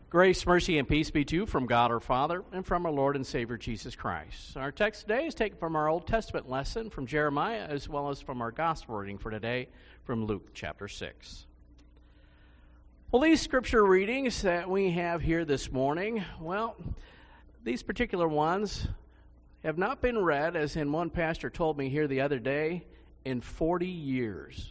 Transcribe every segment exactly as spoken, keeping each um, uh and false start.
Grace, mercy, and peace be to you from God our Father and from our Lord and Savior Jesus Christ. Our text today is taken from our Old Testament lesson from Jeremiah, as well as from our gospel reading for today from Luke chapter six. Well, these scripture readings that we have here this morning, well, these particular ones have not been read, as in one pastor told me here the other day, in forty years.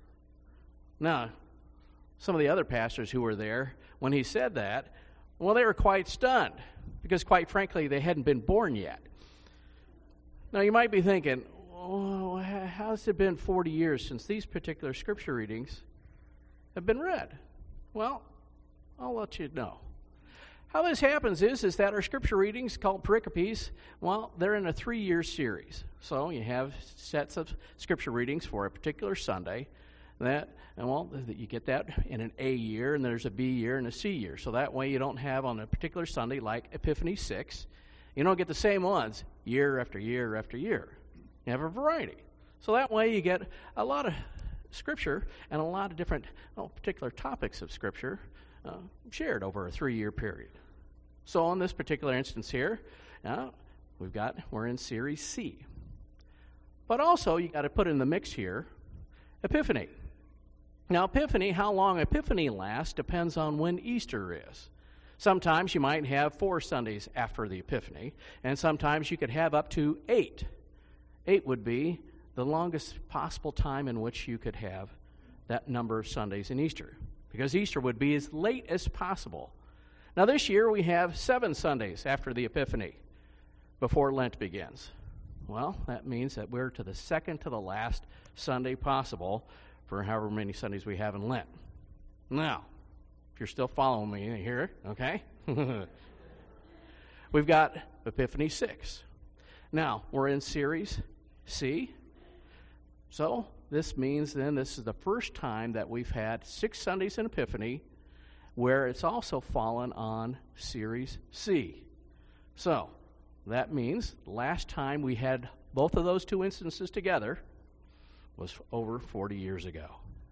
Now, some of the other pastors who were there, when he said that, well, they were quite stunned, because quite frankly, they hadn't been born yet. Now, you might be thinking, oh, how's it been forty years since these particular scripture readings have been read? Well, I'll let you know. How this happens is, is that our scripture readings, called pericopes, well, they're in a three-year series. So you have sets of scripture readings for a particular Sunday. That and well, you get that in an A year, and there's a B year and a C year. So that way you don't have on a particular Sunday like Epiphany six, you don't get the same ones year after year after year. You have a variety. So that way you get a lot of Scripture and a lot of different well, particular topics of Scripture uh, shared over a three-year period. So on this particular instance here, uh, we've got we're in Series C. But also you got to put in the mix here Epiphany. Now, Epiphany, how long Epiphany lasts depends on when Easter is. Sometimes you might have four Sundays after the Epiphany, and sometimes you could have up to eight. Eight would be the longest possible time in which you could have that number of Sundays in Easter, because Easter would be as late as possible. Now, this year we have seven Sundays after the Epiphany before Lent begins. Well, that means that we're to the second to the last Sunday possible for however many Sundays we have in Lent. Now, if you're still following me here, okay? We've got Epiphany six. Now, we're in Series C. So, this means then this is the first time that we've had six Sundays in Epiphany where it's also fallen on Series C. So, that means last time we had both of those two instances together was over forty years ago.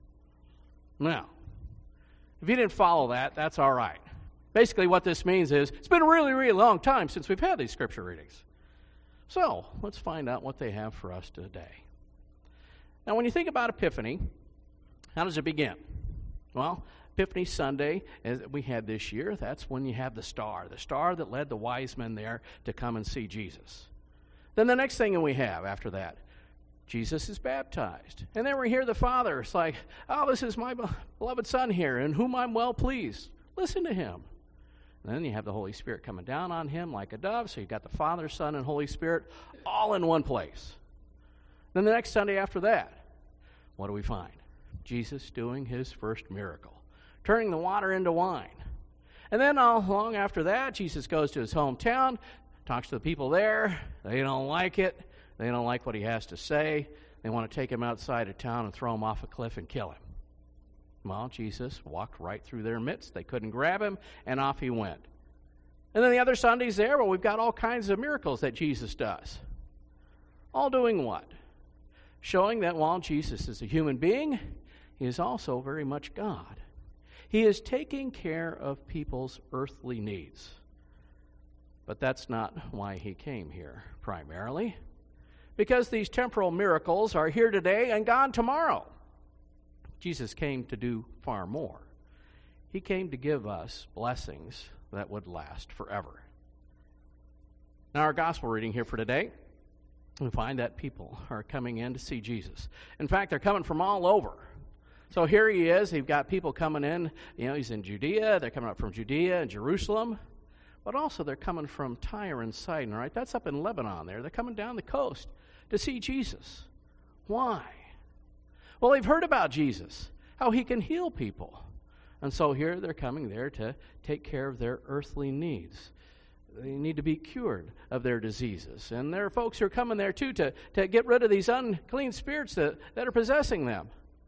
Now, if you didn't follow that, that's all right. Basically what this means is it's been a really, really long time since we've had these scripture readings. So, let's find out what they have for us today. Now, when you think about Epiphany, how does it begin? Well, Epiphany Sunday, as we had this year, that's when you have the star, the star that led the wise men there to come and see Jesus. Then the next thing we have after that, Jesus is baptized. And then we hear the Father. It's like, oh, this is my beloved Son here, in whom I'm well pleased. Listen to him. And then you have the Holy Spirit coming down on him like a dove. So you've got the Father, Son, and Holy Spirit all in one place. Then the next Sunday after that, what do we find? Jesus doing his first miracle, turning the water into wine. And then all long after that, Jesus goes to his hometown, talks to the people there. They don't like it. They don't like what he has to say. They want to take him outside of town and throw him off a cliff and kill him. Well, Jesus walked right through their midst. They couldn't grab him, and off he went. And then the other Sundays there, well, we've got all kinds of miracles that Jesus does. All doing what? Showing that while Jesus is a human being, he is also very much God. He is taking care of people's earthly needs. But that's not why he came here, primarily. Because these temporal miracles are here today and gone tomorrow. Jesus came to do far more. He came to give us blessings that would last forever. Now, our gospel reading here for today, we find that people are coming in to see Jesus. In fact, they're coming from all over. So here he is. You've got people coming in. You know, he's in Judea. They're coming up from Judea and Jerusalem. But also they're coming from Tyre and Sidon, right? That's up in Lebanon there. They're coming down the coast to see Jesus. Why? Well, they've heard about Jesus, how he can heal people. And so here they're coming there to take care of their earthly needs. They need to be cured of their diseases. And there are folks who are coming there too to, to get rid of these unclean spirits that, that are possessing them.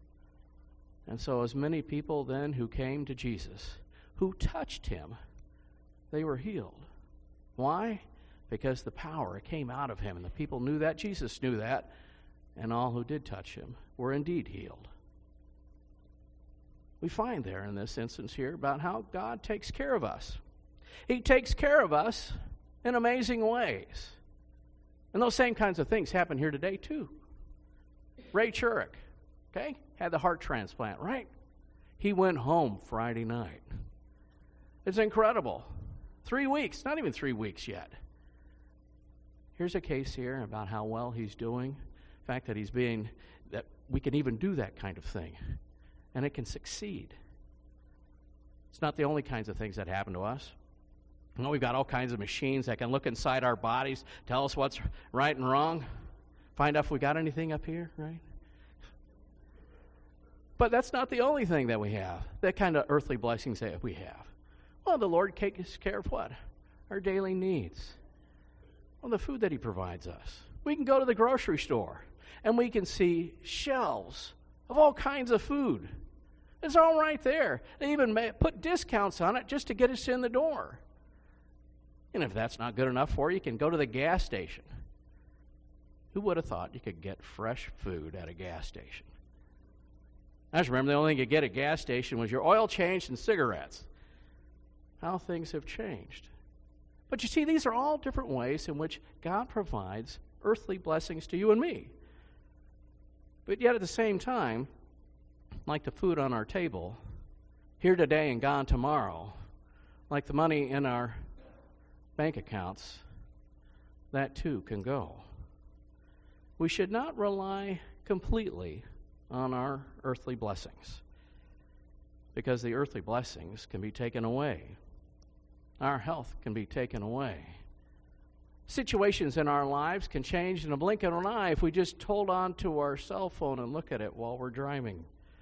And so as many people then who came to Jesus, who touched him, they were healed. Why? Because the power came out of him, and the people knew that. Jesus knew that, and all who did touch him were indeed healed. we find there in this instance here about how God takes care of us. He takes care of us in amazing ways. And those same kinds of things happen here today too. Ray Churich, okay, had the heart transplant, right? He went home Friday night. It's incredible. Three weeks, not even three weeks yet. Here's a case here about how well he's doing. The fact that he's being, that we can even do that kind of thing. And it can succeed. It's not the only kinds of things that happen to us. You know, we've got all kinds of machines that can look inside our bodies, tell us what's right and wrong, find out if we got anything up here, right? But that's not the only thing that we have, that kind of earthly blessings that we have. Well, the Lord takes care of what? Our daily needs. Well, the food that he provides us. We can go to the grocery store, and we can see shelves of all kinds of food. It's all right there. They even may put discounts on it just to get us in the door. And if that's not good enough for you, you can go to the gas station. Who would have thought you could get fresh food at a gas station? I just remember the only thing you get at a gas station was your oil change and cigarettes. How things have changed. But you see, these are all different ways in which God provides earthly blessings to you and me. But yet at the same time, like the food on our table, here today and gone tomorrow, like the money in our bank accounts, that too can go. We should not rely completely on our earthly blessings, because the earthly blessings can be taken away. Our health can be taken away. Situations in our lives can change in a blink of an eye if we just hold on to our cell phone and look at it while we're driving.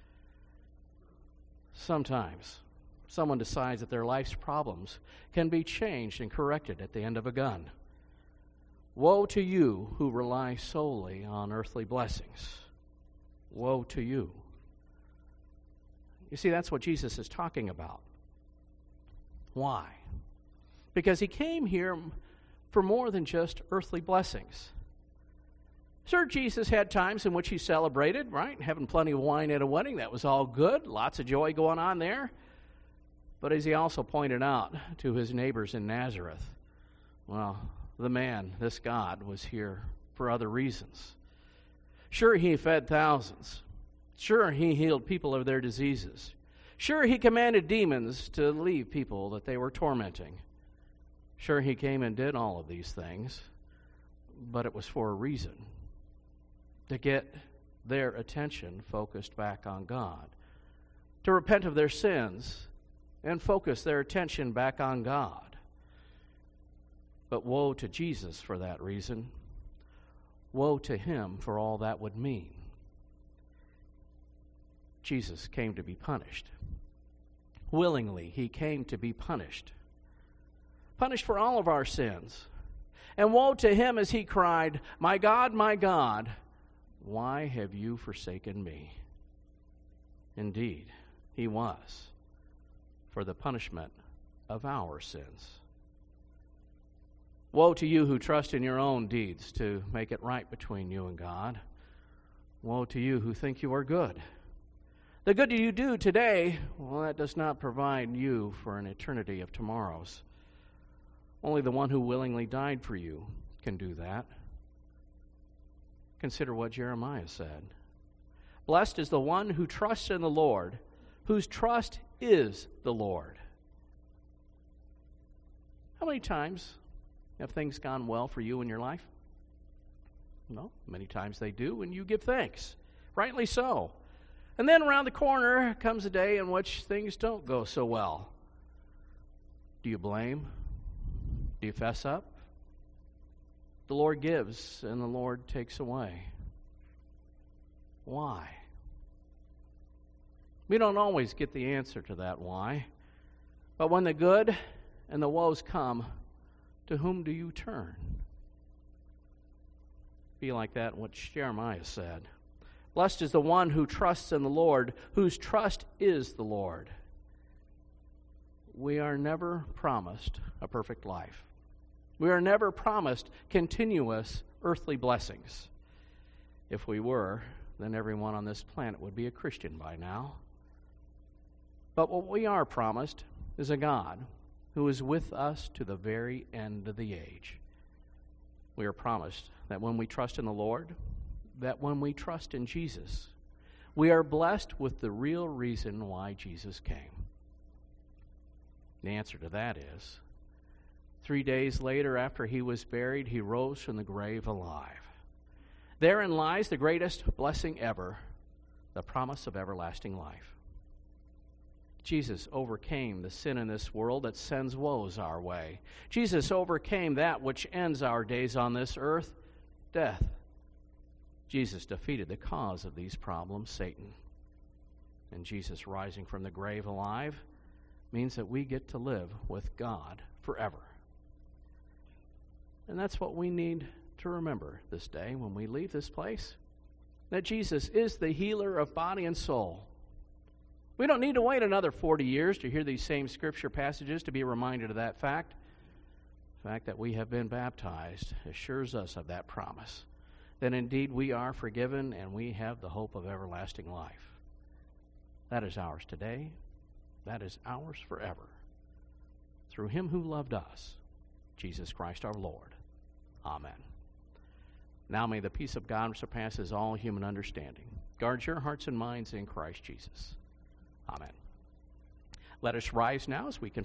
Sometimes someone decides that their life's problems can be changed and corrected at the end of a gun. Woe to you who rely solely on earthly blessings. Woe to you. You see, that's what Jesus is talking about. Why? Because he came here for more than just earthly blessings. Sure, Jesus had times in which he celebrated, right? Having plenty of wine at a wedding, that was all good. Lots of joy going on there. But as he also pointed out to his neighbors in Nazareth, well, the man, this God, was here for other reasons. Sure, he fed thousands. Sure, he healed people of their diseases. Sure, he commanded demons to leave people that they were tormenting. Sure, he came and did all of these things, but it was for a reason. To get their attention focused back on God. To repent of their sins and focus their attention back on God. But woe to Jesus for that reason. Woe to him for all that would mean. Jesus came to be punished. Willingly, he came to be punished. Punished for all of our sins. And woe to him as he cried, "My God, my God, why have you forsaken me?" Indeed, he was, for the punishment of our sins. Woe to you who trust in your own deeds to make it right between you and God. Woe to you who think you are good. The good you do today, well, that does not provide you for an eternity of tomorrows. Only the one who willingly died for you can do that. Consider what Jeremiah said. Blessed is the one who trusts in the Lord, whose trust is the Lord. How many times have things gone well for you in your life? No, many times they do, and you give thanks. Rightly so. And then around the corner comes a day in which things don't go so well. Do you blame? Do you fess up? The Lord gives and the Lord takes away. Why? We don't always get the answer to that why. But when the good and the woes come, to whom do you turn? Be like that, what Jeremiah said. Blessed is the one who trusts in the Lord, whose trust is the Lord. We are never promised a perfect life. We are never promised continuous earthly blessings. If we were, then everyone on this planet would be a Christian by now. But what we are promised is a God who is with us to the very end of the age. We are promised that when we trust in the Lord, that when we trust in Jesus, we are blessed with the real reason why Jesus came. The answer to that is, three days later after he was buried, he rose from the grave alive. Therein lies the greatest blessing ever, the promise of everlasting life. Jesus overcame the sin in this world that sends woes our way. Jesus overcame that which ends our days on this earth, death. Jesus defeated the cause of these problems, Satan. And Jesus rising from the grave alive means that we get to live with God forever. And that's what we need to remember this day when we leave this place, that Jesus is the healer of body and soul. We don't need to wait another forty years to hear these same scripture passages to be reminded of that fact. The fact that we have been baptized assures us of that promise, that indeed we are forgiven and we have the hope of everlasting life. That is ours today. That is ours forever. Through him who loved us, Jesus Christ our Lord. Amen. Now may the peace of God, which surpasses all human understanding, guard your hearts and minds in Christ Jesus. Amen. Let us rise now as we confess